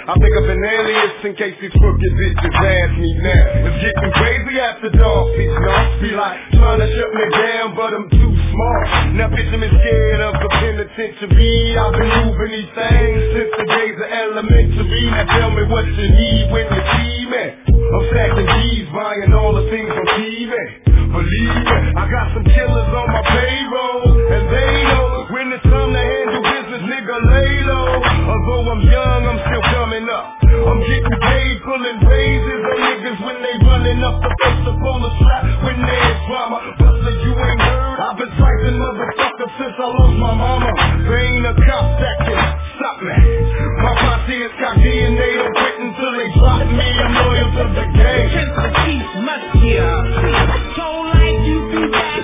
I think of an alias in case these crooked bitches ask me now. It's getting crazy after dark. These knocks be like trying to shut me down, but I'm too smart. Now bitches me scared of the penitentiary. I've been moving these things since the days of elementary. Now tell me what you need when you see me. I'm stacking G's, buying all the things on TV. Believe me, I got some killers on my payroll, and they know when it's time to handle business, nigga, lay low. Although I'm young, I'm still coming up. I'm getting paid, pulling raises on niggas when they running up the first up on the slap when there's drama. Buster, you ain't heard? I've been fighting motherfuckers since I lost my mama. There ain't a cop that can stop me. My posse is cocky and they don't quit until they drop me. I'm loyal to the game. Prince of Peace must hear. So like you be back.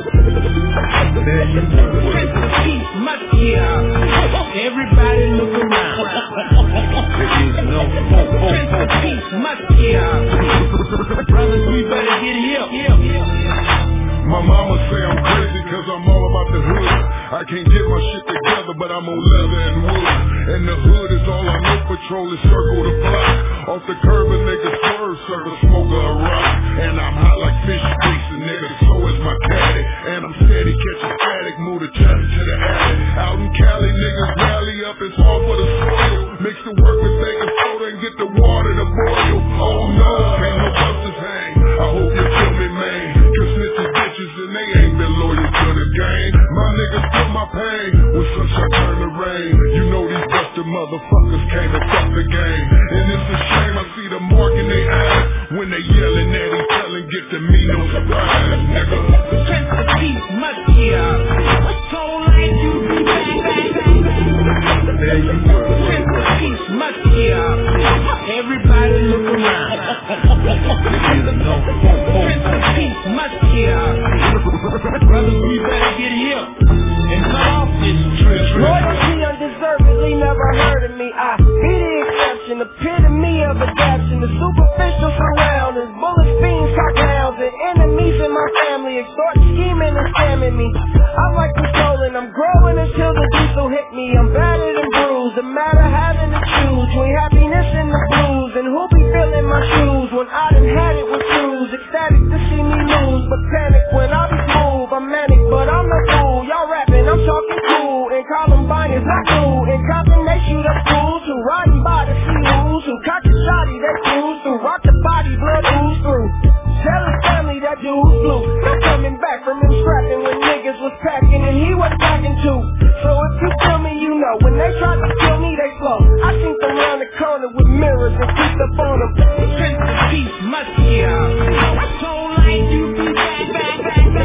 Prince of Peace must hear. Everybody look around. Prince of Peace must hear. Brothers, we better get here. My mama say I'm crazy cause I'm all about the hood. I can't get my shit together, but I'm on leather and wood. And the hood is all I know, patrol is circle the block. Off the curb a nigga swerve, circle smoker a rock. And I'm hot like fish grease, and nigga, so is my caddy. And I'm steady catching static, move the traffic to the alley. Out in Cali, niggas rally up and fall for the soil. Mix the work with baking soda and get the water to boil. Oh no, ain't no busters hang. I hope you feel me, man. Cause snitches bitches and they ain't been loyal to the game. My niggas feel my pain when sunshine turn to rain. You know these busted motherfuckers came to fuck the game. And it's a shame I see the mark in their eyes when they yelling at each other and get to me no surprise, nigga. Prince of Peace must hear. So like you be back. Prince of Peace must hear. Everybody look around. Prince of Peace must hear. Brothers, we better get here and cut off this trip. Loyalty undeservedly never heard of me. I be the exception, epitome of adaption. The superficial surroundings, bullets, fiends, cockhounds, and enemies in my family extort, scheming and scamming me. I like controlling, I'm growing until the diesel hit me. I'm battered and bruised, the matter having to choose between happiness and the blues. And who be feeling my shoes when I done had it with crews? Ecstatic to see me lose, but panic when I be smooth. I'm manic, but I'm no fool. Y'all rapping, I'm talking cool. And Columbine is not cool. In Compton they shoot up fools who riding by the sea-hoos, who cock a shotty, they cruise through, rock the body, blood ooze through. Tell his family that dude flew. I'm coming back from him scrapping when niggas was packing and he was packing too. So if you feel me, you know, when they try to kill me, they slow. I seen them round the corner with mirrors and creeped up on them. Prince of Peace must hear. So like you be back.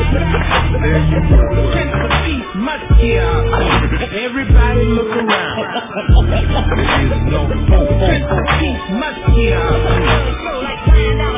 Prince of Peace must hear. Everybody look around. Prince of Peace must hear. So like